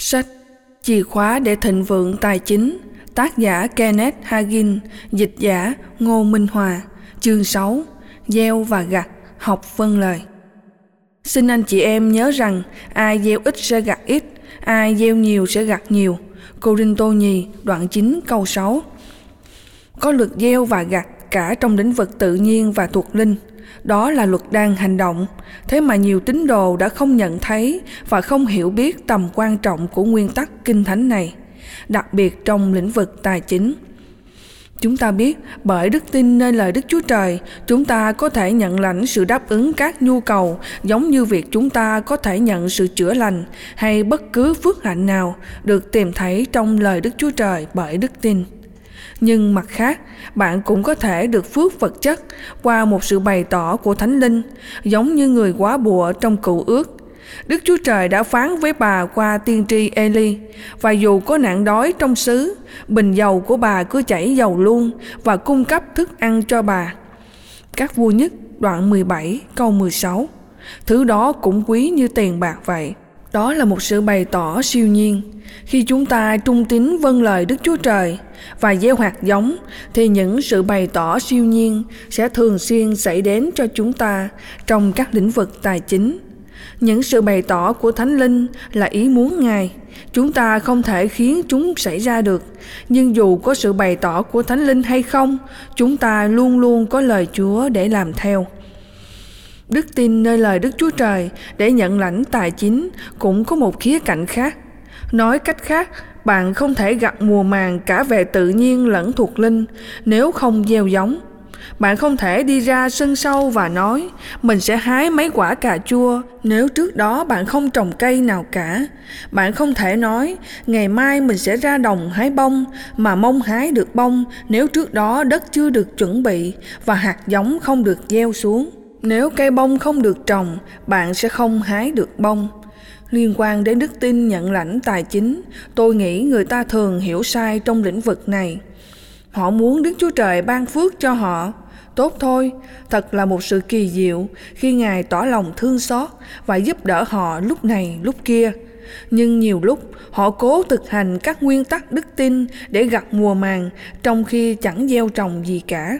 Sách Chìa khóa để thịnh vượng tài chính, tác giả Kenneth Hagin, dịch giả Ngô Minh Hòa, chương 6, gieo và gặt, học vâng lời. Xin anh chị em nhớ rằng ai gieo ít sẽ gặt ít, ai gieo nhiều sẽ gặt nhiều. Cô-rinh-tô nhì đoạn 9 câu 6. Có luật gieo và gặt cả trong lĩnh vực tự nhiên và thuộc linh. Đó là luật đang hành động. Thế mà nhiều tín đồ đã không nhận thấy và không hiểu biết tầm quan trọng của nguyên tắc kinh thánh này, đặc biệt trong lĩnh vực tài chính. Chúng ta biết bởi đức tin nơi lời Đức Chúa Trời, chúng ta có thể nhận lãnh sự đáp ứng các nhu cầu giống như việc chúng ta có thể nhận sự chữa lành hay bất cứ phước hạnh nào được tìm thấy trong lời Đức Chúa Trời bởi đức tin. Nhưng mặt khác, bạn cũng có thể được phước vật chất qua một sự bày tỏ của Thánh Linh, giống như người góa bụa trong Cựu Ước. Đức Chúa Trời đã phán với bà qua tiên tri Eli, và dù có nạn đói trong xứ, bình dầu của bà cứ chảy dầu luôn và cung cấp thức ăn cho bà. Các Vua Nhất đoạn 17 câu 16. Thứ đó cũng quý như tiền bạc vậy. Đó là một sự bày tỏ siêu nhiên. Khi chúng ta trung tín vâng lời Đức Chúa Trời và gieo hạt giống, thì những sự bày tỏ siêu nhiên sẽ thường xuyên xảy đến cho chúng ta trong các lĩnh vực tài chính. Những sự bày tỏ của Thánh Linh là ý muốn Ngài. Chúng ta không thể khiến chúng xảy ra được. Nhưng dù có sự bày tỏ của Thánh Linh hay không, chúng ta luôn luôn có lời Chúa để làm theo. Đức tin nơi lời Đức Chúa Trời để nhận lãnh tài chính cũng có một khía cạnh khác. Nói cách khác, bạn không thể gặt mùa màng cả về tự nhiên lẫn thuộc linh nếu không gieo giống. Bạn không thể đi ra sân sau và nói mình sẽ hái mấy quả cà chua nếu trước đó bạn không trồng cây nào cả. Bạn không thể nói ngày mai mình sẽ ra đồng hái bông mà mong hái được bông nếu trước đó đất chưa được chuẩn bị và hạt giống không được gieo xuống. Nếu cây bông không được trồng, bạn sẽ không hái được bông. Liên quan đến đức tin nhận lãnh tài chính, tôi nghĩ người ta thường hiểu sai trong lĩnh vực này. Họ muốn Đức Chúa Trời ban phước cho họ. Tốt thôi, thật là một sự kỳ diệu khi Ngài tỏ lòng thương xót và giúp đỡ họ lúc này lúc kia. Nhưng nhiều lúc họ cố thực hành các nguyên tắc đức tin để gặt mùa màng trong khi chẳng gieo trồng gì cả.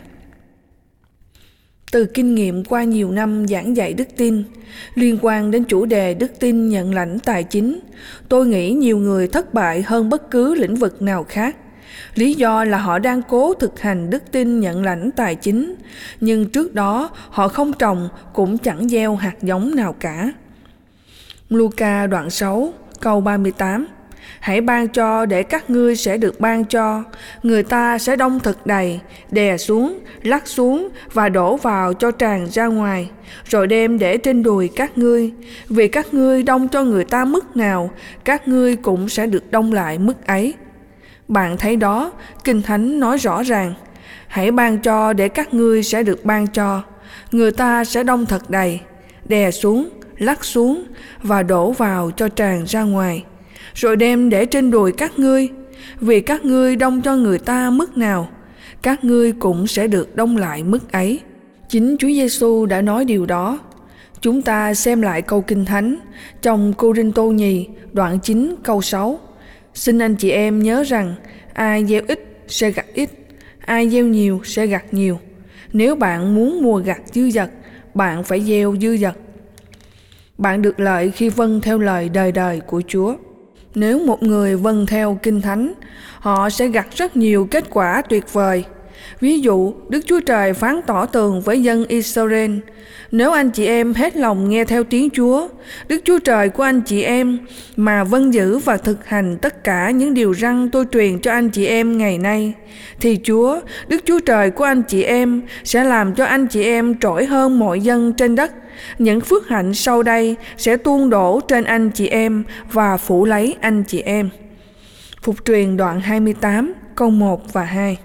Từ kinh nghiệm qua nhiều năm giảng dạy đức tin, liên quan đến chủ đề đức tin nhận lãnh tài chính, tôi nghĩ nhiều người thất bại hơn bất cứ lĩnh vực nào khác. Lý do là họ đang cố thực hành đức tin nhận lãnh tài chính, nhưng trước đó họ không trồng cũng chẳng gieo hạt giống nào cả. Luca đoạn 6 câu 38. Hãy ban cho để các ngươi sẽ được ban cho, người ta sẽ đong thật đầy, đè xuống, lắc xuống và đổ vào cho tràn ra ngoài, rồi đem để trên đùi các ngươi. Vì các ngươi đong cho người ta mức nào, các ngươi cũng sẽ được đong lại mức ấy. Bạn thấy đó, Kinh Thánh nói rõ ràng, hãy ban cho để các ngươi sẽ được ban cho, người ta sẽ đong thật đầy, đè xuống, lắc xuống và đổ vào cho tràn ra ngoài, rồi đem để trên đùi các ngươi. Vì các ngươi đong cho người ta mức nào, các ngươi cũng sẽ được đong lại mức ấy. Chính Chúa Giêsu đã nói điều đó. Chúng ta xem lại câu Kinh Thánh trong Cô-rinh-tô nhì đoạn 9 câu 6. Xin anh chị em nhớ rằng ai gieo ít sẽ gặt ít, ai gieo nhiều sẽ gặt nhiều. Nếu bạn muốn mùa gặt dư dật, bạn phải gieo dư dật. Bạn được lợi khi vâng theo lời đời đời của Chúa. Nếu một người vâng theo Kinh Thánh, họ sẽ gặt rất nhiều kết quả tuyệt vời. Ví dụ, Đức Chúa Trời phán tỏ tường với dân Israel: nếu anh chị em hết lòng nghe theo tiếng Chúa, Đức Chúa Trời của anh chị em, mà vâng giữ và thực hành tất cả những điều răn tôi truyền cho anh chị em ngày nay, thì Chúa, Đức Chúa Trời của anh chị em sẽ làm cho anh chị em trỗi hơn mọi dân trên đất. Những phước hạnh sau đây sẽ tuôn đổ trên anh chị em và phủ lấy anh chị em. Phục truyền đoạn 28 câu 1 và 2.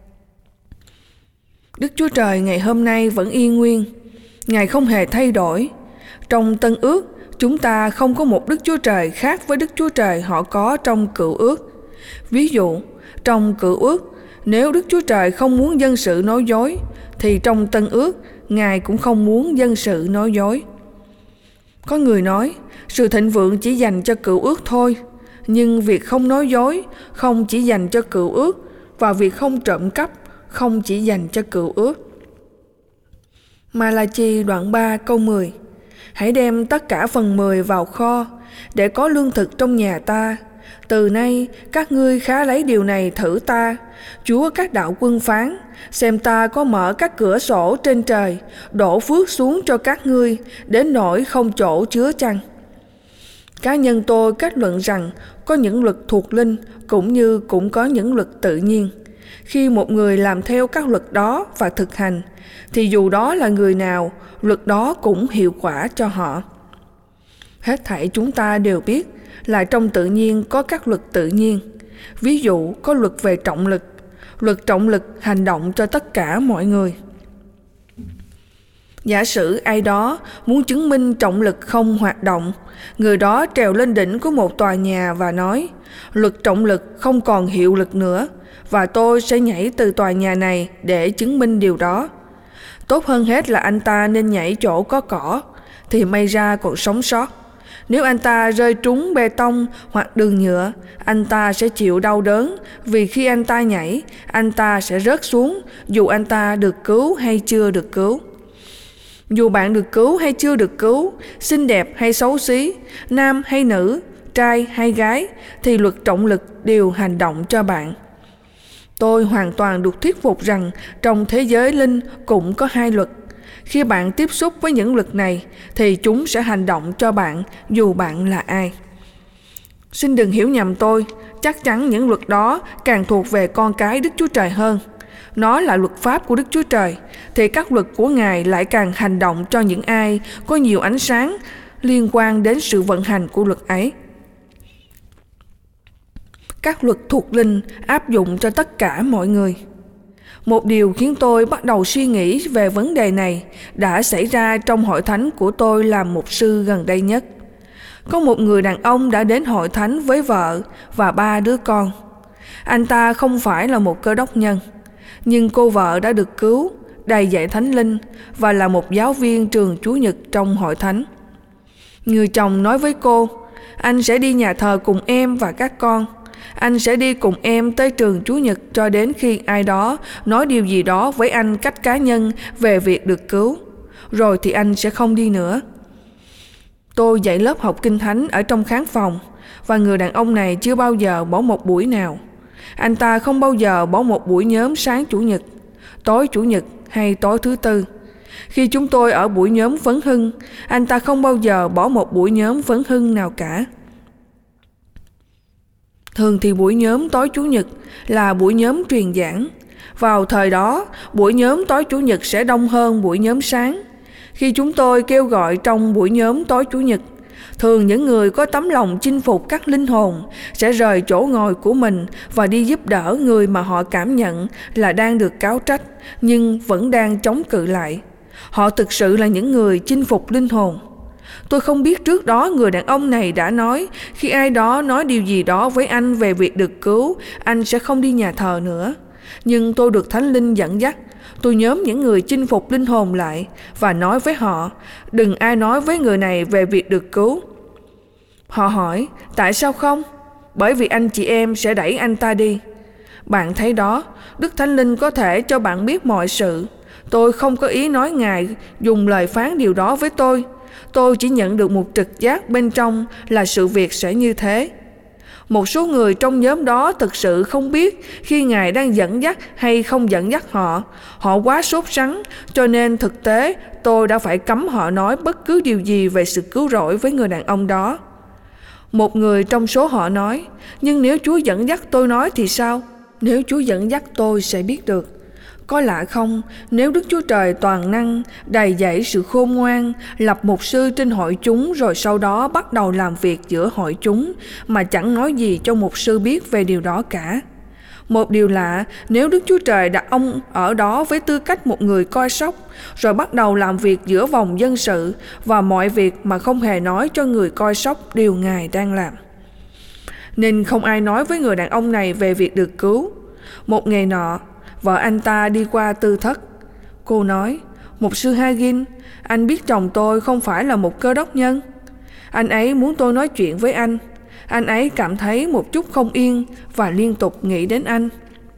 Đức Chúa Trời ngày hôm nay vẫn y nguyên. Ngài không hề thay đổi. Trong Tân Ước, chúng ta không có một Đức Chúa Trời khác với Đức Chúa Trời họ có trong Cựu Ước. Ví dụ, trong Cựu Ước, nếu Đức Chúa Trời không muốn dân sự nói dối, thì trong Tân Ước, Ngài cũng không muốn dân sự nói dối. Có người nói, sự thịnh vượng chỉ dành cho Cựu Ước thôi. Nhưng việc không nói dối không chỉ dành cho cựu ước, và việc không trộm cắp không chỉ dành cho cựu ước. Malachi đoạn 3 câu 10: Hãy đem tất cả phần 10 vào kho, để có lương thực trong nhà ta. Từ nay các ngươi khá lấy điều này thử ta, Chúa các đạo quân phán, xem ta có mở các cửa sổ trên trời, đổ phước xuống cho các ngươi, đến nỗi không chỗ chứa chăng. Cá nhân tôi kết luận rằng có những luật thuộc linh cũng như cũng có những luật tự nhiên. Khi một người làm theo các luật đó và thực hành, thì dù đó là người nào, luật đó cũng hiệu quả cho họ. Hết thảy chúng ta đều biết là trong tự nhiên có các luật tự nhiên. Ví dụ có luật về trọng lực. Luật trọng lực hành động cho tất cả mọi người. Giả sử ai đó muốn chứng minh trọng lực không hoạt động, người đó trèo lên đỉnh của một tòa nhà và nói: luật trọng lực không còn hiệu lực nữa, và tôi sẽ nhảy từ tòa nhà này để chứng minh điều đó. Tốt hơn hết là anh ta nên nhảy chỗ có cỏ, thì may ra còn sống sót. Nếu anh ta rơi trúng bê tông hoặc đường nhựa, anh ta sẽ chịu đau đớn, vì khi anh ta nhảy, anh ta sẽ rớt xuống, dù anh ta được cứu hay chưa được cứu. Dù bạn được cứu hay chưa được cứu, xinh đẹp hay xấu xí, nam hay nữ, trai hay gái, thì luật trọng lực đều hành động cho bạn. Tôi hoàn toàn được thuyết phục rằng trong thế giới linh cũng có hai luật. Khi bạn tiếp xúc với những luật này, thì chúng sẽ hành động cho bạn dù bạn là ai. Xin đừng hiểu nhầm tôi, chắc chắn những luật đó càng thuộc về con cái Đức Chúa Trời hơn. Nó là luật pháp của Đức Chúa Trời, thì các luật của Ngài lại càng hành động cho những ai có nhiều ánh sáng liên quan đến sự vận hành của luật ấy. Các luật thuộc linh áp dụng cho tất cả mọi người. Một điều khiến tôi bắt đầu suy nghĩ về vấn đề này đã xảy ra trong hội thánh của tôi làm mục sư gần đây nhất. Có một người đàn ông đã đến hội thánh với vợ và 3 đứa con. Anh ta không phải là một cơ đốc nhân, nhưng cô vợ đã được cứu, đầy dạy thánh linh và là một giáo viên trường Chủ nhật trong hội thánh. Người chồng nói với cô: anh sẽ đi nhà thờ cùng em và các con. Anh sẽ đi cùng em tới trường Chủ nhật cho đến khi ai đó nói điều gì đó với anh cách cá nhân về việc được cứu. Rồi thì anh sẽ không đi nữa. Tôi dạy lớp học kinh thánh ở trong khán phòng, và người đàn ông này chưa bao giờ bỏ một buổi nào. Anh ta không bao giờ bỏ một buổi nhóm sáng Chủ nhật, tối Chủ nhật hay tối thứ Tư. Khi chúng tôi ở buổi nhóm phấn hưng, anh ta không bao giờ bỏ một buổi nhóm phấn hưng nào cả. Thường thì buổi nhóm tối Chủ nhật là buổi nhóm truyền giảng. Vào thời đó, buổi nhóm tối Chủ nhật sẽ đông hơn buổi nhóm sáng. Khi chúng tôi kêu gọi trong buổi nhóm tối Chủ nhật, thường những người có tấm lòng chinh phục các linh hồn sẽ rời chỗ ngồi của mình và đi giúp đỡ người mà họ cảm nhận là đang được cáo trách nhưng vẫn đang chống cự lại. Họ thực sự là những người chinh phục linh hồn. Tôi không biết trước đó người đàn ông này đã nói khi ai đó nói điều gì đó với anh về việc được cứu, anh sẽ không đi nhà thờ nữa. Nhưng tôi được Thánh Linh dẫn dắt. Tôi nhóm những người chinh phục linh hồn lại và nói với họ: đừng ai nói với người này về việc được cứu. Họ hỏi: tại sao không? Bởi vì anh chị em sẽ đẩy anh ta đi. Bạn thấy đó, Đức Thánh Linh có thể cho bạn biết mọi sự. Tôi không có ý nói Ngài dùng lời phán điều đó với tôi. Tôi chỉ nhận được một trực giác bên trong là sự việc sẽ như thế. Một số người trong nhóm đó thực sự không biết khi Ngài đang dẫn dắt hay không dẫn dắt họ. Họ quá sốt sắng, cho nên thực tế tôi đã phải cấm họ nói bất cứ điều gì về sự cứu rỗi với người đàn ông đó. Một người trong số họ nói: nhưng nếu Chúa dẫn dắt tôi nói thì sao? Nếu Chúa dẫn dắt tôi sẽ biết được. Có lạ không, nếu Đức Chúa Trời toàn năng, đầy dẫy sự khôn ngoan, lập mục sư trên hội chúng rồi sau đó bắt đầu làm việc giữa hội chúng mà chẳng nói gì cho mục sư biết về điều đó cả. Một điều lạ, nếu Đức Chúa Trời đặt ông ở đó với tư cách một người coi sóc, rồi bắt đầu làm việc giữa vòng dân sự và mọi việc mà không hề nói cho người coi sóc điều Ngài đang làm. Nên không ai nói với người đàn ông này về việc được cứu. Một ngày nọ, vợ anh ta đi qua tư thất. Cô nói: mục sư Hagin, anh biết chồng tôi không phải là một cơ đốc nhân. Anh ấy muốn tôi nói chuyện với anh. Anh ấy cảm thấy một chút không yên và liên tục nghĩ đến anh.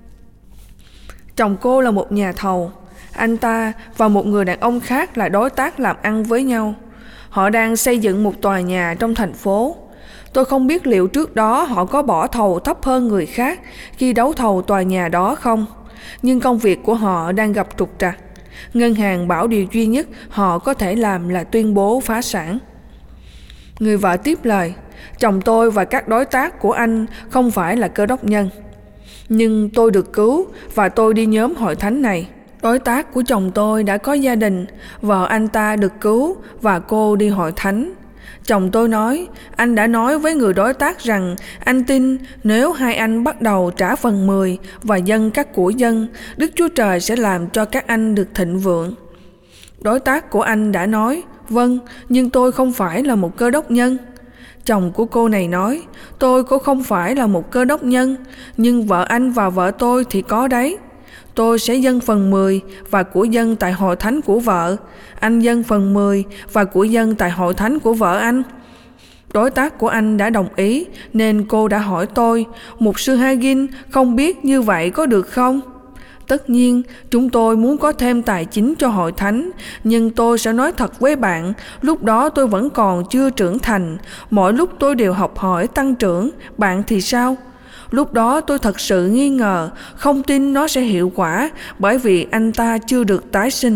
Chồng cô là một nhà thầu. Anh ta và một người đàn ông khác là đối tác làm ăn với nhau. Họ đang xây dựng một tòa nhà trong thành phố. Tôi không biết liệu trước đó họ có bỏ thầu thấp hơn người khác khi đấu thầu tòa nhà đó không. Nhưng công việc của họ đang gặp trục trặc. Ngân hàng bảo điều duy nhất họ có thể làm là tuyên bố phá sản. Người vợ tiếp lời, chồng tôi và các đối tác của anh không phải là cơ đốc nhân. Nhưng tôi được cứu và tôi đi nhóm hội thánh này. Đối tác của chồng tôi đã có gia đình, vợ anh ta được cứu và cô đi hội thánh. Chồng tôi nói, anh đã nói với người đối tác rằng anh tin nếu hai anh bắt đầu trả phần 10 và dâng các của dân, Đức Chúa Trời sẽ làm cho các anh được thịnh vượng. Đối tác của anh đã nói, vâng, nhưng tôi không phải là một cơ đốc nhân. Chồng của cô này nói, tôi cũng không phải là một cơ đốc nhân, nhưng vợ anh và vợ tôi thì có đấy. Tôi sẽ dâng phần 10 và của dân tại hội thánh của vợ. Anh dâng phần 10 và của dân tại hội thánh của vợ anh. Đối tác của anh đã đồng ý, nên cô đã hỏi tôi, mục sư Hagin, không biết như vậy có được không? Tất nhiên, chúng tôi muốn có thêm tài chính cho hội thánh, nhưng tôi sẽ nói thật với bạn, lúc đó tôi vẫn còn chưa trưởng thành, mỗi lúc tôi đều học hỏi tăng trưởng, bạn thì sao? Lúc đó tôi thật sự nghi ngờ, không tin nó sẽ hiệu quả bởi vì anh ta chưa được tái sinh.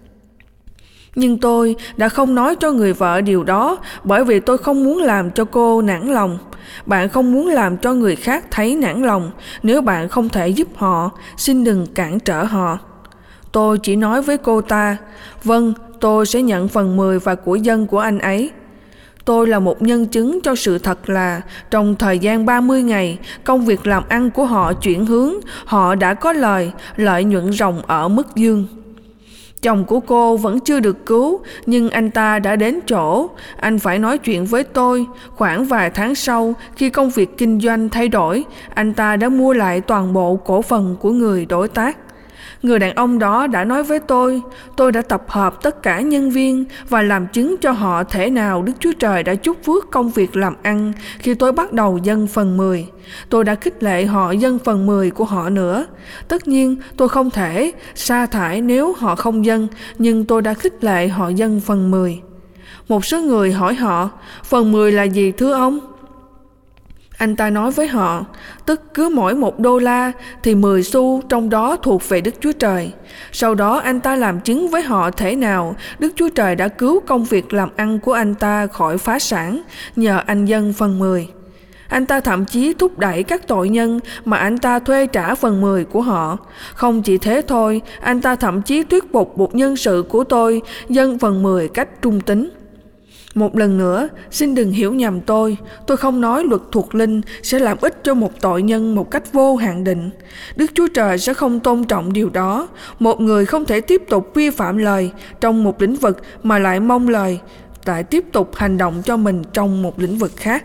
Nhưng tôi đã không nói cho người vợ điều đó bởi vì tôi không muốn làm cho cô nản lòng. Bạn không muốn làm cho người khác thấy nản lòng. Nếu bạn không thể giúp họ, xin đừng cản trở họ. Tôi chỉ nói với cô ta, vâng, tôi sẽ nhận phần 10 và của dân của anh ấy. Tôi là một nhân chứng cho sự thật là trong thời gian 30 ngày, công việc làm ăn của họ chuyển hướng, họ đã có lợi nhuận ròng ở mức dương. Chồng của cô vẫn chưa được cứu, nhưng anh ta đã đến chỗ. Anh phải nói chuyện với tôi. Khoảng vài tháng sau, khi công việc kinh doanh thay đổi, anh ta đã mua lại toàn bộ cổ phần của người đối tác. Người đàn ông đó đã nói với tôi đã tập hợp tất cả nhân viên và làm chứng cho họ thể nào Đức Chúa Trời đã chúc phước công việc làm ăn khi tôi bắt đầu dâng phần 10. Tôi đã khích lệ họ dâng phần 10 của họ nữa. Tất nhiên tôi không thể sa thải nếu họ không dâng, nhưng tôi đã khích lệ họ dâng phần 10. Một số người hỏi họ, phần 10 là gì thưa ông? Anh ta nói với họ, tức cứ mỗi $1 thì 10 xu trong đó thuộc về Đức Chúa Trời. Sau đó anh ta làm chứng với họ thể nào Đức Chúa Trời đã cứu công việc làm ăn của anh ta khỏi phá sản nhờ anh dâng phần 10. Anh ta thậm chí thúc đẩy các tội nhân mà anh ta thuê trả phần 10 của họ. Không chỉ thế thôi, anh ta thậm chí thuyết phục một nhân sự của tôi dâng phần 10 cách trung tín. Một lần nữa, xin đừng hiểu nhầm tôi không nói luật thuộc linh sẽ làm ích cho một tội nhân một cách vô hạn định. Đức Chúa Trời sẽ không tôn trọng điều đó. Một người không thể tiếp tục vi phạm lời trong một lĩnh vực mà lại mong lời lại tiếp tục hành động cho mình trong một lĩnh vực khác.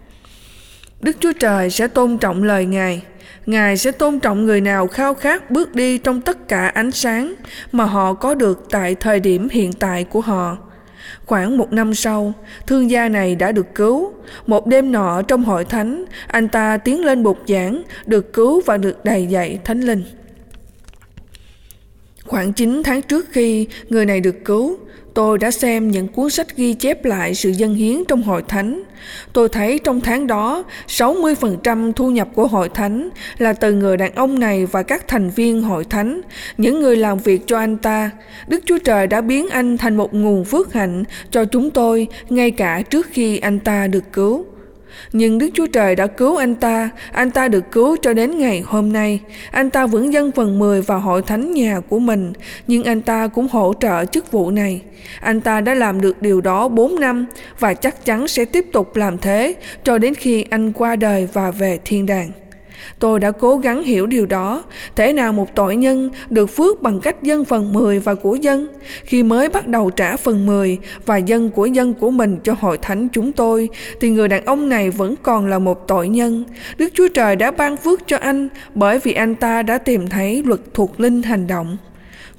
Đức Chúa Trời sẽ tôn trọng lời Ngài. Ngài sẽ tôn trọng người nào khao khát bước đi trong tất cả ánh sáng mà họ có được tại thời điểm hiện tại của họ. Khoảng 1 năm sau, thương gia này đã được cứu. Một đêm nọ trong hội thánh, anh ta tiến lên bục giảng, được cứu và được đầy dạy Thánh Linh. Khoảng 9 tháng trước khi người này được cứu, tôi đã xem những cuốn sách ghi chép lại sự dâng hiến trong hội thánh. Tôi thấy trong tháng đó, 60% thu nhập của hội thánh là từ người đàn ông này và các thành viên hội thánh, những người làm việc cho anh ta. Đức Chúa Trời đã biến anh thành một nguồn phước hạnh cho chúng tôi ngay cả trước khi anh ta được cứu. Nhưng Đức Chúa Trời đã cứu anh ta được cứu cho đến ngày hôm nay. Anh ta vẫn dâng phần 10 vào hội thánh nhà của mình, nhưng anh ta cũng hỗ trợ chức vụ này. Anh ta đã làm được điều đó 4 năm và chắc chắn sẽ tiếp tục làm thế cho đến khi anh qua đời và về thiên đàng. Tôi đã cố gắng hiểu điều đó, thế nào một tội nhân được phước bằng cách dâng phần 10 và của dân. Khi mới bắt đầu trả phần 10 và dâng của dân của mình cho hội thánh chúng tôi, thì người đàn ông này vẫn còn là một tội nhân. Đức Chúa Trời đã ban phước cho anh bởi vì anh ta đã tìm thấy luật thuộc linh hành động.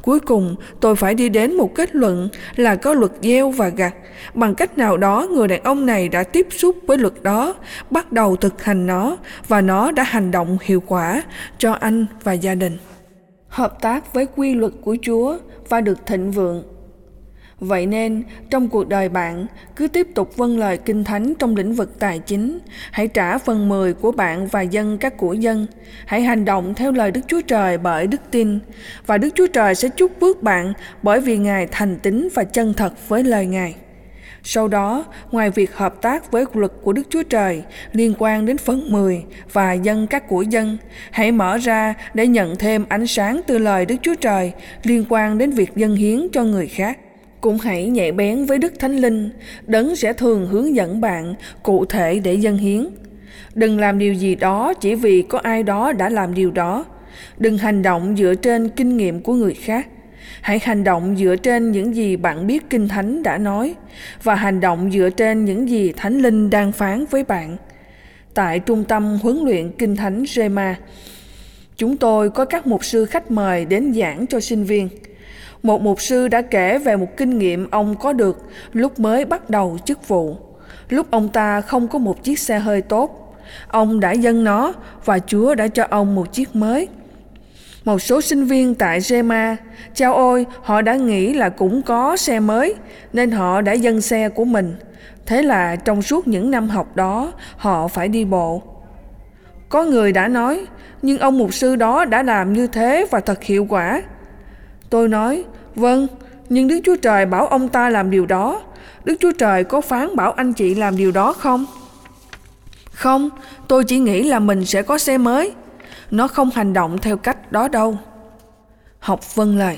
Cuối cùng, tôi phải đi đến một kết luận là có luật gieo và gặt. Bằng cách nào đó, người đàn ông này đã tiếp xúc với luật đó, bắt đầu thực hành nó, và nó đã hành động hiệu quả cho anh và gia đình. Hợp tác với quy luật của Chúa và được thịnh vượng. Vậy nên, trong cuộc đời bạn, cứ tiếp tục vâng lời Kinh Thánh trong lĩnh vực tài chính. Hãy trả phần 10 của bạn và dâng các của dân. Hãy hành động theo lời Đức Chúa Trời bởi đức tin. Và Đức Chúa Trời sẽ chúc phước bạn bởi vì Ngài thành tín và chân thật với lời Ngài. Sau đó, ngoài việc hợp tác với luật của Đức Chúa Trời liên quan đến phần 10 và dâng các của dân, hãy mở ra để nhận thêm ánh sáng từ lời Đức Chúa Trời liên quan đến việc dâng hiến cho người khác. Cũng hãy nhạy bén với Đức Thánh Linh, Đấng sẽ thường hướng dẫn bạn cụ thể để dâng hiến. Đừng làm điều gì đó chỉ vì có ai đó đã làm điều đó. Đừng hành động dựa trên kinh nghiệm của người khác. Hãy hành động dựa trên những gì bạn biết Kinh Thánh đã nói và hành động dựa trên những gì Thánh Linh đang phán với bạn. Tại Trung tâm Huấn luyện Kinh Thánh Rema, chúng tôi có các mục sư khách mời đến giảng cho sinh viên. Một mục sư đã kể về một kinh nghiệm ông có được lúc mới bắt đầu chức vụ. Lúc ông ta không có một chiếc xe hơi tốt, ông đã dâng nó và Chúa đã cho ông một chiếc mới. Một số sinh viên tại Rema, chao ôi, họ đã nghĩ là cũng có xe mới, nên họ đã dâng xe của mình. Thế là trong suốt những năm học đó, họ phải đi bộ. Có người đã nói, nhưng ông mục sư đó đã làm như thế và thật hiệu quả. Tôi nói, vâng, nhưng Đức Chúa Trời bảo ông ta làm điều đó. Đức Chúa Trời có phán bảo anh chị làm điều đó không? Không, tôi chỉ nghĩ là mình sẽ có xe mới. Nó không hành động theo cách đó đâu. Học vâng lời.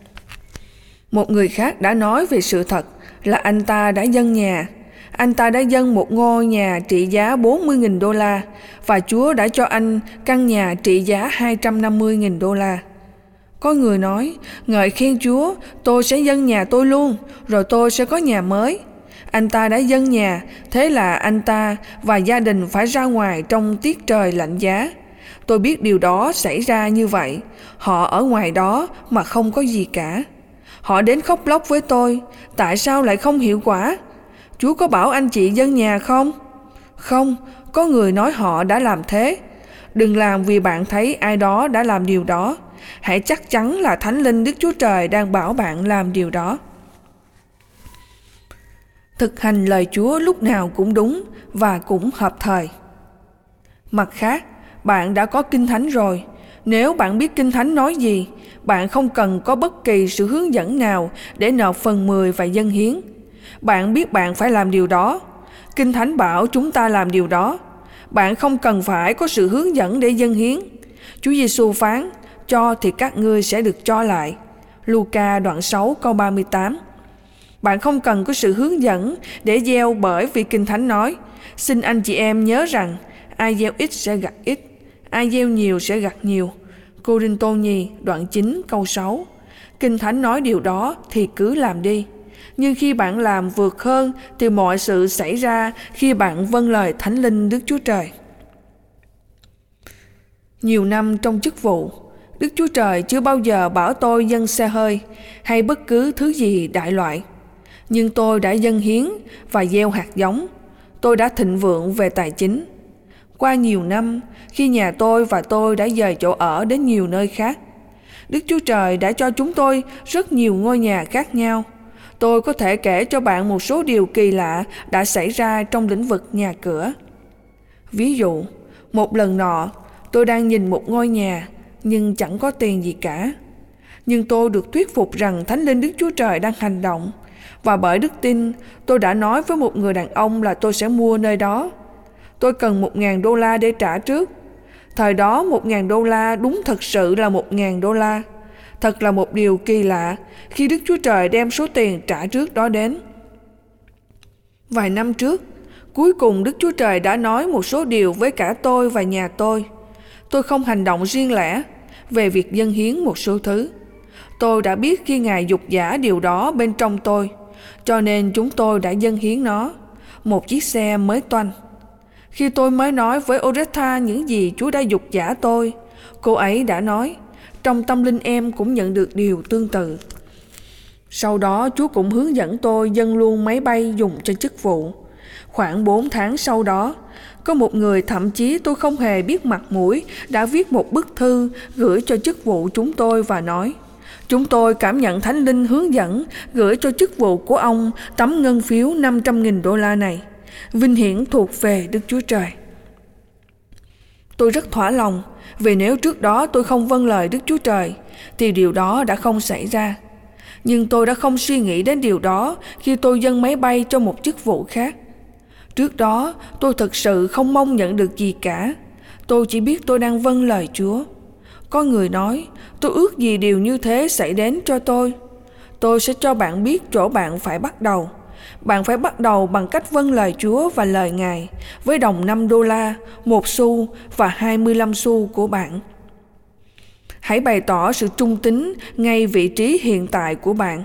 Một người khác đã nói về sự thật là anh ta đã dâng nhà. Anh ta đã dâng một ngôi nhà trị giá $40.000 và Chúa đã cho anh căn nhà trị giá $250.000. Có người nói, ngợi khen Chúa, tôi sẽ dâng nhà tôi luôn, rồi tôi sẽ có nhà mới. Anh ta đã dâng nhà, thế là anh ta và gia đình phải ra ngoài trong tiết trời lạnh giá. Tôi biết điều đó xảy ra như vậy. Họ ở ngoài đó mà không có gì cả. Họ đến khóc lóc với tôi, tại sao lại không hiệu quả? Chúa có bảo anh chị dâng nhà không? Không, có người nói họ đã làm thế. Đừng làm vì bạn thấy ai đó đã làm điều đó. Hãy chắc chắn là Thánh Linh Đức Chúa Trời đang bảo bạn làm điều đó. Thực hành lời Chúa lúc nào cũng đúng và cũng hợp thời. Mặt khác, bạn đã có Kinh Thánh rồi. Nếu bạn biết Kinh Thánh nói gì, bạn không cần có bất kỳ sự hướng dẫn nào để nộp phần 10 và dâng hiến. Bạn biết bạn phải làm điều đó. Kinh Thánh bảo chúng ta làm điều đó. Bạn không cần phải có sự hướng dẫn để dâng hiến. Chúa Giêsu phán, cho thì các ngươi sẽ được cho lại. Luca đoạn 6 câu 38. Bạn không cần có sự hướng dẫn để gieo bởi vì Kinh Thánh nói, xin anh chị em nhớ rằng ai gieo ít sẽ gặt ít, ai gieo nhiều sẽ gặt nhiều. Cô-rinh-tô nhì đoạn 9 câu 6. Kinh Thánh nói điều đó thì cứ làm đi. Nhưng khi bạn làm vượt hơn thì mọi sự xảy ra khi bạn vâng lời Thánh Linh Đức Chúa Trời. Nhiều năm trong chức vụ, Đức Chúa Trời chưa bao giờ bảo tôi dâng xe hơi hay bất cứ thứ gì đại loại. Nhưng tôi đã dâng hiến và gieo hạt giống. Tôi đã thịnh vượng về tài chính. Qua nhiều năm, khi nhà tôi và tôi đã dời chỗ ở đến nhiều nơi khác, Đức Chúa Trời đã cho chúng tôi rất nhiều ngôi nhà khác nhau. Tôi có thể kể cho bạn một số điều kỳ lạ đã xảy ra trong lĩnh vực nhà cửa. Ví dụ, một lần nọ, tôi đang nhìn một ngôi nhà, nhưng chẳng có tiền gì cả. Nhưng tôi được thuyết phục rằng Thánh Linh Đức Chúa Trời đang hành động, và bởi đức tin, tôi đã nói với một người đàn ông là tôi sẽ mua nơi đó. Tôi cần $1.000 để trả trước. Thời đó $1.000 đúng thật sự là $1.000. Thật là một điều kỳ lạ khi Đức Chúa Trời đem số tiền trả trước đó đến. Vài năm trước, cuối cùng Đức Chúa Trời đã nói một số điều với cả tôi và nhà tôi. Tôi không hành động riêng lẻ về việc dâng hiến một số thứ. Tôi đã biết khi Ngài dục giả điều đó bên trong tôi, cho nên chúng tôi đã dâng hiến nó, một chiếc xe mới toanh. Khi tôi mới nói với Oretha những gì Chúa đã dục giả tôi, cô ấy đã nói, trong tâm linh em cũng nhận được điều tương tự. Sau đó Chúa cũng hướng dẫn tôi dâng luôn máy bay dùng cho chức vụ. Khoảng 4 tháng sau đó, có một người thậm chí tôi không hề biết mặt mũi đã viết một bức thư gửi cho chức vụ chúng tôi và nói: chúng tôi cảm nhận Thánh Linh hướng dẫn gửi cho chức vụ của ông tấm ngân phiếu $500.000 này. Vinh hiển thuộc về Đức Chúa Trời. Tôi rất thỏa lòng, vì nếu trước đó tôi không vâng lời Đức Chúa Trời thì điều đó đã không xảy ra. Nhưng tôi đã không suy nghĩ đến điều đó khi tôi dâng máy bay cho một chức vụ khác. Trước đó tôi thực sự không mong nhận được gì cả. Tôi chỉ biết tôi đang vâng lời Chúa. Có người nói, tôi ước gì điều như thế xảy đến cho tôi. Tôi sẽ cho bạn biết chỗ bạn phải bắt đầu. Bạn phải bắt đầu bằng cách vâng lời Chúa và lời Ngài với đồng $5, 1 xu và 25 xu của bạn. Hãy bày tỏ sự trung tín ngay vị trí hiện tại của bạn.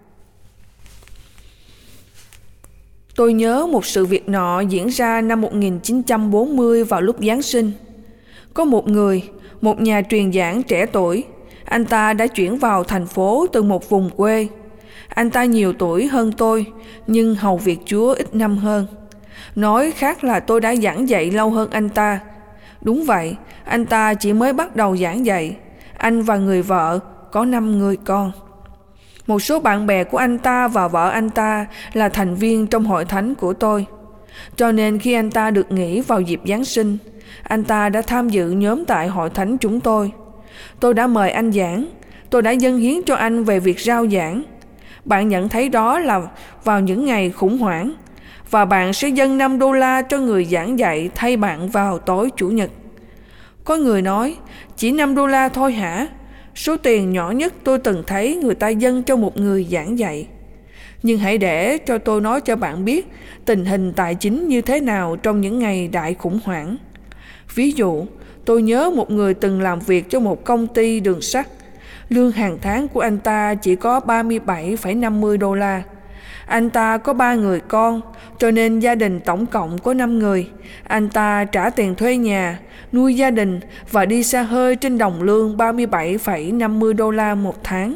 Tôi nhớ một sự việc nọ diễn ra năm 1940 vào lúc Giáng sinh. Có một nhà truyền giảng trẻ tuổi. Anh ta đã chuyển vào thành phố từ một vùng quê. Anh ta nhiều tuổi hơn tôi, nhưng hầu việc Chúa ít năm hơn. Nói khác là tôi đã giảng dạy lâu hơn anh ta. Đúng vậy, anh ta chỉ mới bắt đầu giảng dạy. Anh và người vợ có 5 người con. Một số bạn bè của anh ta và vợ anh ta là thành viên trong hội thánh của tôi. Cho nên khi anh ta được nghỉ vào dịp Giáng sinh, anh ta đã tham dự nhóm tại hội thánh chúng tôi. Tôi đã mời anh giảng. Tôi đã dâng hiến cho anh về việc rao giảng. Bạn nhận thấy đó là vào những ngày khủng hoảng, và bạn sẽ dâng $5 cho người giảng dạy thay bạn vào tối Chủ nhật. Có người nói, chỉ $5 thôi hả? Số tiền nhỏ nhất tôi từng thấy người ta dâng cho một người giảng dạy. Nhưng hãy để cho tôi nói cho bạn biết tình hình tài chính như thế nào trong những ngày đại khủng hoảng. Ví dụ, tôi nhớ một người từng làm việc cho một công ty đường sắt. Lương hàng tháng của anh ta chỉ có $37,50. Anh ta có 3 người con, cho nên gia đình tổng cộng có 5 người. Anh ta trả tiền thuê nhà, nuôi gia đình và đi xe hơi trên đồng lương $37,50 một tháng.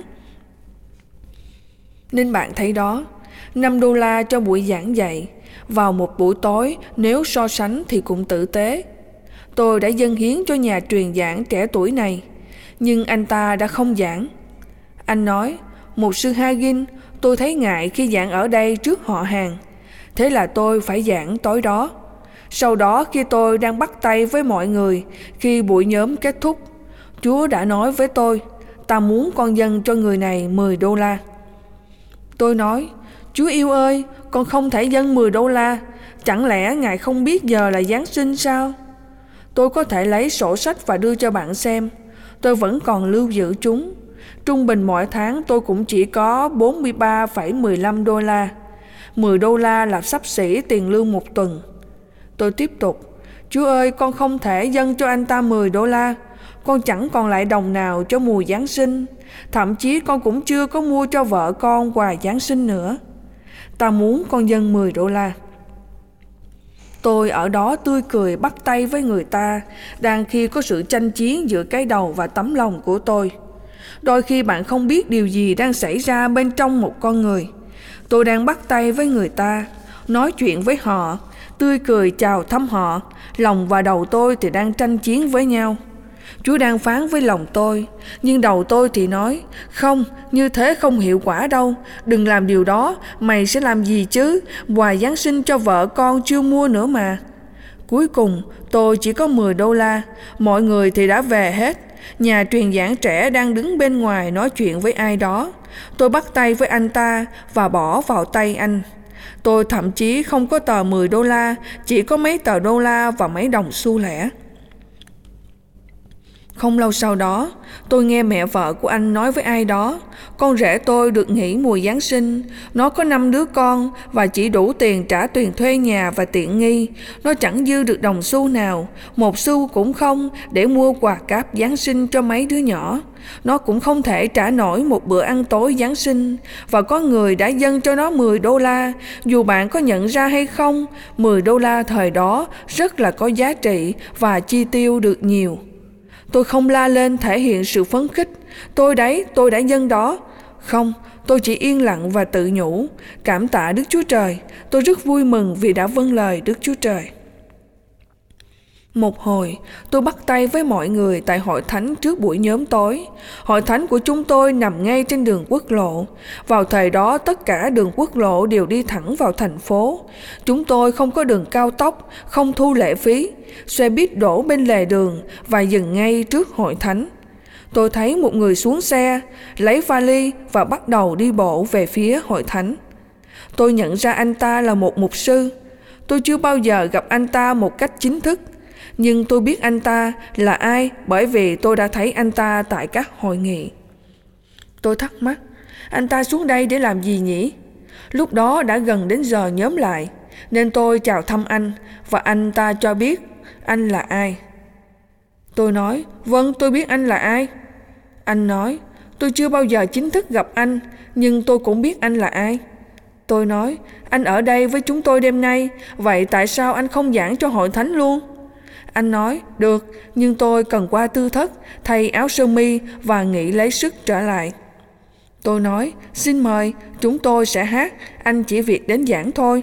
Nên bạn thấy đó, $5 cho buổi giảng dạy vào một buổi tối nếu so sánh thì cũng tử tế. Tôi đã dâng hiến cho nhà truyền giảng trẻ tuổi này, nhưng anh ta đã không giảng. Anh nói, Mục sư Hagin, tôi thấy ngại khi giảng ở đây trước họ hàng. Thế là tôi phải giảng tối đó. Sau đó khi tôi đang bắt tay với mọi người, khi buổi nhóm kết thúc, Chúa đã nói với tôi, ta muốn con dâng cho người này $10. Tôi nói, Chúa yêu ơi, con không thể dâng $10. Chẳng lẽ Ngài không biết giờ là Giáng sinh sao? Tôi có thể lấy sổ sách và đưa cho bạn xem. Tôi vẫn còn lưu giữ chúng. Trung bình mỗi tháng tôi cũng chỉ có $43,15. $10 là xấp xỉ tiền lương một tuần. Tôi tiếp tục, Chúa ơi, con không thể dâng cho anh ta $10. Con chẳng còn lại đồng nào cho mùa Giáng sinh. Thậm chí con cũng chưa có mua cho vợ con quà Giáng sinh nữa. Ta muốn con dâng $10. Tôi ở đó tươi cười bắt tay với người ta, đang khi có sự tranh chiến giữa cái đầu và tấm lòng của tôi. Đôi khi bạn không biết điều gì đang xảy ra bên trong một con người. Tôi đang bắt tay với người ta, nói chuyện với họ, tươi cười chào thăm họ. Lòng và đầu tôi thì đang tranh chiến với nhau. Chúa đang phán với lòng tôi, nhưng đầu tôi thì nói, không, như thế không hiệu quả đâu, đừng làm điều đó, mày sẽ làm gì chứ, quà Giáng sinh cho vợ con chưa mua nữa mà. Cuối cùng, tôi chỉ có $10, mọi người thì đã về hết. Nhà truyền giảng trẻ đang đứng bên ngoài nói chuyện với ai đó. Tôi bắt tay với anh ta và bỏ vào tay anh. Tôi thậm chí không có tờ $10, chỉ có mấy tờ đô la và mấy đồng xu lẻ. Không lâu sau đó, tôi nghe mẹ vợ của anh nói với ai đó, con rể tôi được nghỉ mùa Giáng sinh, nó có 5 đứa con và chỉ đủ tiền trả tiền thuê nhà và tiện nghi. Nó chẳng dư được đồng xu nào, 1 xu cũng không để mua quà cáp Giáng sinh cho mấy đứa nhỏ. Nó cũng không thể trả nổi một bữa ăn tối Giáng sinh, và có người đã dâng cho nó $10. Dù bạn có nhận ra hay không, $10 thời đó rất là có giá trị và chi tiêu được nhiều. Tôi không la lên thể hiện sự phấn khích. Tôi đấy, tôi đã dâng đó. Không, tôi chỉ yên lặng và tự nhủ. Cảm tạ Đức Chúa Trời. Tôi rất vui mừng vì đã vâng lời Đức Chúa Trời. Một hồi, tôi bắt tay với mọi người tại hội thánh trước buổi nhóm tối. Hội thánh của chúng tôi nằm ngay trên đường quốc lộ. Vào thời đó, tất cả đường quốc lộ đều đi thẳng vào thành phố. Chúng tôi không có đường cao tốc, không thu lệ phí. Xe buýt đổ bên lề đường và dừng ngay trước hội thánh. Tôi thấy một người xuống xe, lấy vali và bắt đầu đi bộ về phía hội thánh. Tôi nhận ra anh ta là một mục sư. Tôi chưa bao giờ gặp anh ta một cách chính thức. Nhưng tôi biết anh ta là ai bởi vì tôi đã thấy anh ta tại các hội nghị. Tôi thắc mắc, anh ta xuống đây để làm gì nhỉ? Lúc đó đã gần đến giờ nhóm lại, nên tôi chào thăm anh và anh ta cho biết anh là ai. Tôi nói, vâng, tôi biết anh là ai. Anh nói, tôi chưa bao giờ chính thức gặp anh, nhưng tôi cũng biết anh là ai. Tôi nói, anh ở đây với chúng tôi đêm nay, vậy tại sao anh không giảng cho hội thánh luôn? Anh nói, được, nhưng tôi cần qua tư thất, thay áo sơ mi và nghỉ lấy sức trở lại. Tôi nói, xin mời, chúng tôi sẽ hát, anh chỉ việc đến giảng thôi.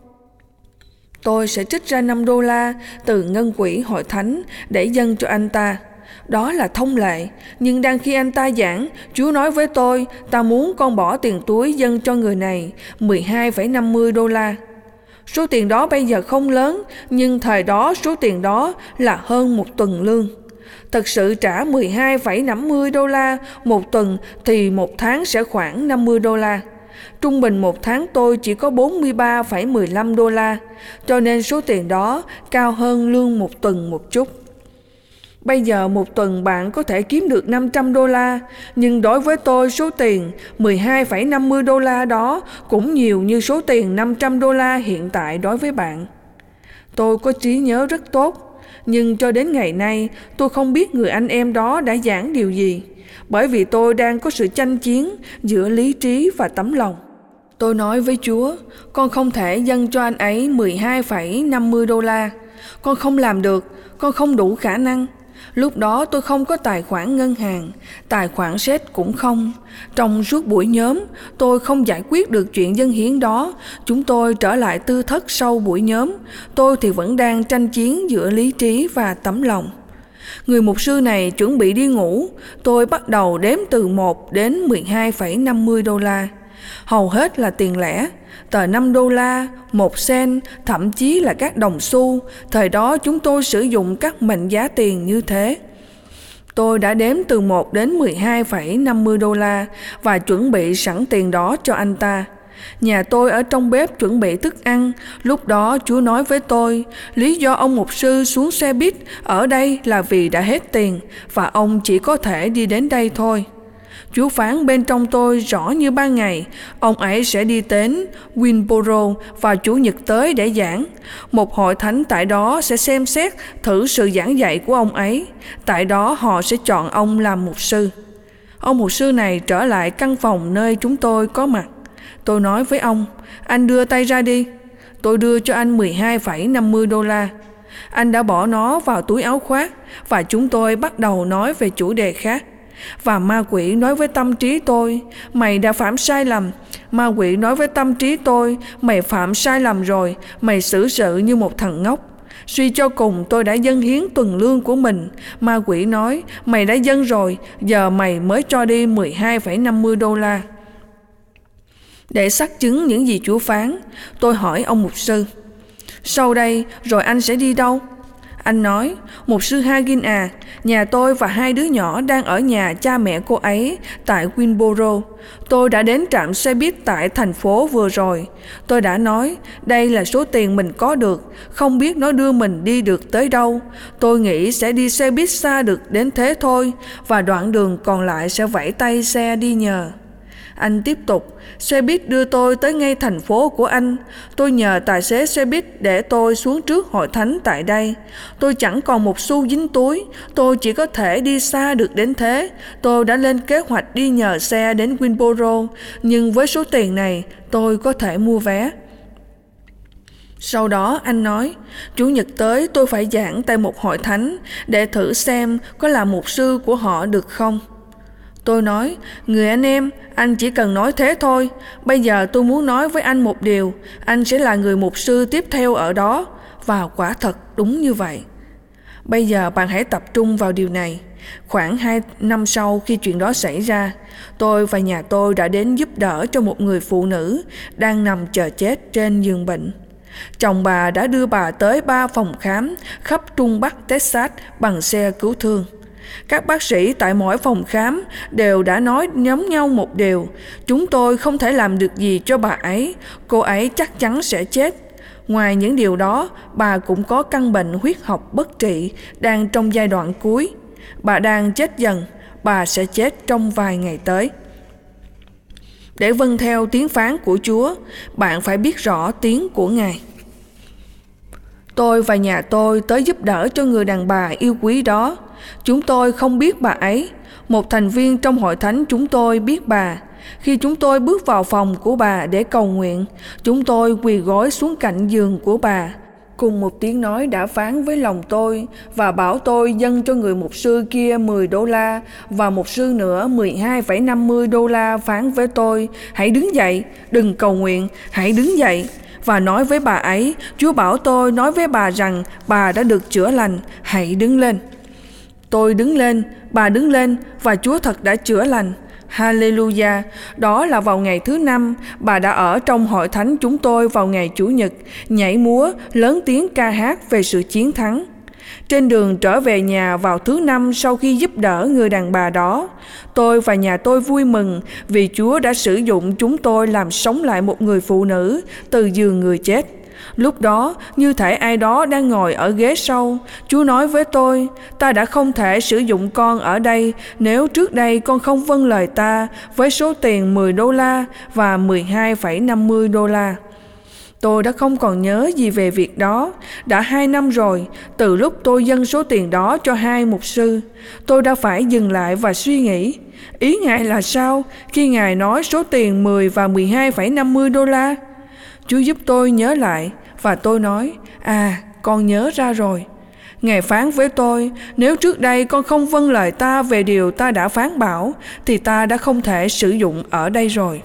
Tôi sẽ trích ra $5 từ ngân quỹ hội thánh để dâng cho anh ta. Đó là thông lệ, nhưng đang khi anh ta giảng, Chúa nói với tôi, ta muốn con bỏ tiền túi dâng cho người này $12,50. Số tiền đó bây giờ không lớn, nhưng thời đó số tiền đó là hơn một tuần lương. Thật sự trả $12,50 một tuần thì một tháng sẽ khoảng $50. Trung bình một tháng tôi chỉ có $43,15, cho nên số tiền đó cao hơn lương một tuần một chút. Bây giờ một tuần bạn có thể kiếm được $500, nhưng đối với tôi số tiền $12,50 đó cũng nhiều như số tiền $500 hiện tại đối với bạn. Tôi có trí nhớ rất tốt, nhưng cho đến ngày nay tôi không biết người anh em đó đã giảng điều gì, bởi vì tôi đang có sự tranh chiến giữa lý trí và tấm lòng. Tôi nói với Chúa, con không thể dâng cho anh ấy $12,50. Con không làm được, con không đủ khả năng. Lúc đó tôi không có tài khoản ngân hàng, tài khoản SET cũng không. Trong suốt buổi nhóm, tôi không giải quyết được chuyện dâng hiến đó. Chúng tôi trở lại tư thất sau buổi nhóm. Tôi thì vẫn đang tranh chiến giữa lý trí và tấm lòng. Người mục sư này chuẩn bị đi ngủ. Tôi bắt đầu đếm từ 1 đến $12,50. Hầu hết là tiền lẻ, tờ $5, 1 cent, thậm chí là các đồng xu. Thời đó chúng tôi sử dụng các mệnh giá tiền như thế. Tôi đã đếm từ 1 đến $12,50 và chuẩn bị sẵn tiền đó cho anh ta. Nhà tôi ở trong bếp chuẩn bị thức ăn. Lúc đó Chúa nói với tôi, lý do ông mục sư xuống xe buýt ở đây là vì đã hết tiền và ông chỉ có thể đi đến đây thôi. Chúa phán bên trong tôi rõ như ban ngày, ông ấy sẽ đi đến Winboro vào Chủ nhật tới để giảng. Một hội thánh tại đó sẽ xem xét thử sự giảng dạy của ông ấy. Tại đó họ sẽ chọn ông làm mục sư. Ông mục sư này trở lại căn phòng nơi chúng tôi có mặt. Tôi nói với ông, anh đưa tay ra đi. Tôi đưa cho anh $12,50. Anh đã bỏ nó vào túi áo khoác và chúng tôi bắt đầu nói về chủ đề khác. Và ma quỷ nói với tâm trí tôi, mày đã phạm sai lầm. Ma quỷ nói với tâm trí tôi, mày phạm sai lầm rồi, mày xử sự như một thằng ngốc. Suy cho cùng tôi đã dâng hiến tuần lương của mình. Ma quỷ nói, mày đã dâng rồi, giờ mày mới cho đi $12,50. Để xác chứng những gì Chúa phán, tôi hỏi ông mục sư, sau đây rồi anh sẽ đi đâu? Anh nói, mục sư Hagin à, nhà tôi và 2 đứa nhỏ đang ở nhà cha mẹ cô ấy tại Winboro. Tôi đã đến trạm xe buýt tại thành phố vừa rồi. Tôi đã nói, đây là số tiền mình có được, không biết nó đưa mình đi được tới đâu. Tôi nghĩ sẽ đi xe buýt xa được đến thế thôi, và đoạn đường còn lại sẽ vẫy tay xe đi nhờ. Anh tiếp tục, xe buýt đưa tôi tới ngay thành phố của anh. Tôi nhờ tài xế xe buýt để tôi xuống trước hội thánh tại đây. Tôi chẳng còn một xu dính túi, tôi chỉ có thể đi xa được đến thế. Tôi đã lên kế hoạch đi nhờ xe đến Winboro, nhưng với số tiền này tôi có thể mua vé. Sau đó anh nói, Chủ nhật tới tôi phải giảng tại một hội thánh để thử xem có là mục sư của họ được không. Tôi nói, người anh em, anh chỉ cần nói thế thôi. Bây giờ tôi muốn nói với anh một điều, anh sẽ là người mục sư tiếp theo ở đó. Và quả thật đúng như vậy. Bây giờ bạn hãy tập trung vào điều này. Khoảng 2 năm sau khi chuyện đó xảy ra, tôi và nhà tôi đã đến giúp đỡ cho một người phụ nữ đang nằm chờ chết trên giường bệnh. Chồng bà đã đưa bà tới 3 phòng khám khắp Trung Bắc Texas bằng xe cứu thương. Các bác sĩ tại mỗi phòng khám đều đã nói giống nhau một điều, chúng tôi không thể làm được gì cho bà ấy, cô ấy chắc chắn sẽ chết. Ngoài những điều đó, bà cũng có căn bệnh huyết học bất trị đang trong giai đoạn cuối. Bà đang chết dần, bà sẽ chết trong vài ngày tới. Để vâng theo tiếng phán của Chúa, bạn phải biết rõ tiếng của Ngài. Tôi và nhà tôi tới giúp đỡ cho người đàn bà yêu quý đó. Chúng tôi không biết bà ấy. Một thành viên trong hội thánh chúng tôi biết bà. Khi chúng tôi bước vào phòng của bà để cầu nguyện, chúng tôi quỳ gối xuống cạnh giường của bà. Cùng một tiếng nói đã phán với lòng tôi và bảo tôi dâng cho người mục sư kia $10 và mục sư nữa $12,50 phán với tôi, hãy đứng dậy, đừng cầu nguyện, hãy đứng dậy. Và nói với bà ấy, Chúa bảo tôi nói với bà rằng bà đã được chữa lành, hãy đứng lên. Tôi đứng lên, bà đứng lên và Chúa thật đã chữa lành. Hallelujah! Đó là vào ngày thứ 5, bà đã ở trong hội thánh chúng tôi vào ngày Chủ nhật, nhảy múa, lớn tiếng ca hát về sự chiến thắng. Trên đường trở về nhà vào thứ 5 sau khi giúp đỡ người đàn bà đó, tôi và nhà tôi vui mừng vì Chúa đã sử dụng chúng tôi làm sống lại một người phụ nữ từ giường người chết. Lúc đó, như thể ai đó đang ngồi ở ghế sau, Chúa nói với tôi, ta đã không thể sử dụng con ở đây nếu trước đây con không vâng lời ta với số tiền $10 và $12,50. Tôi đã không còn nhớ gì về việc đó. Đã 2 năm rồi, từ lúc tôi dâng số tiền đó cho 2 mục sư, tôi đã phải dừng lại và suy nghĩ. Ý Ngài là sao khi Ngài nói số tiền 10 và $12,50? Chúa giúp tôi nhớ lại và tôi nói, con nhớ ra rồi. Ngài phán với tôi, nếu trước đây con không vâng lời ta về điều ta đã phán bảo, thì ta đã không thể sử dụng ở đây rồi.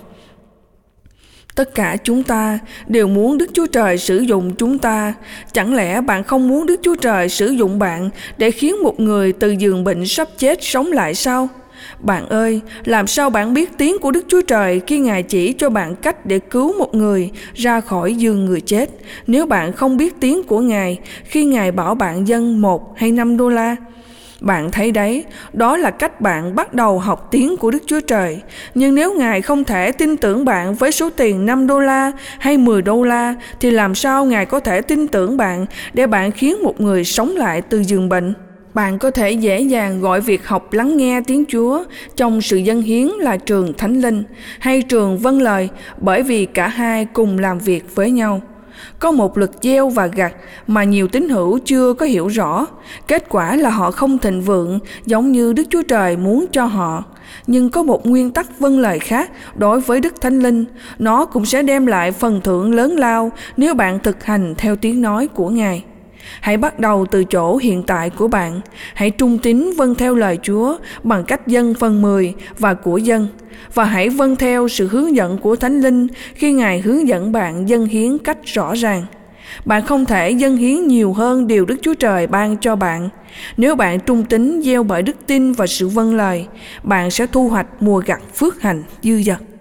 Tất cả chúng ta đều muốn Đức Chúa Trời sử dụng chúng ta. Chẳng lẽ bạn không muốn Đức Chúa Trời sử dụng bạn để khiến một người từ giường bệnh sắp chết sống lại sao? Bạn ơi, làm sao bạn biết tiếng của Đức Chúa Trời khi Ngài chỉ cho bạn cách để cứu một người ra khỏi giường người chết, nếu bạn không biết tiếng của Ngài khi Ngài bảo bạn dâng $1 hay $5? Bạn thấy đấy, đó là cách bạn bắt đầu học tiếng của Đức Chúa Trời. Nhưng nếu Ngài không thể tin tưởng bạn với số tiền $5 hay $10, thì làm sao Ngài có thể tin tưởng bạn để bạn khiến một người sống lại từ giường bệnh? Bạn có thể dễ dàng gọi việc học lắng nghe tiếng Chúa trong sự dâng hiến là trường Thánh Linh hay trường vâng lời, bởi vì cả hai cùng làm việc với nhau. Có một luật gieo và gặt mà nhiều tín hữu chưa có hiểu rõ. Kết quả là họ không thịnh vượng giống như Đức Chúa Trời muốn cho họ. Nhưng có một nguyên tắc vâng lời khác đối với Đức Thánh Linh. Nó cũng sẽ đem lại phần thưởng lớn lao nếu bạn thực hành theo tiếng nói của Ngài. Hãy bắt đầu từ chỗ hiện tại của bạn. Hãy trung tín vâng theo lời Chúa bằng cách dâng phần 10 và của dâng. Và hãy vâng theo sự hướng dẫn của Thánh Linh khi Ngài hướng dẫn bạn dâng hiến cách rõ ràng. Bạn không thể dâng hiến nhiều hơn điều Đức Chúa Trời ban cho bạn. Nếu bạn trung tín gieo bởi đức tin và sự vâng lời, bạn sẽ thu hoạch mùa gặt phước hạnh dư dật.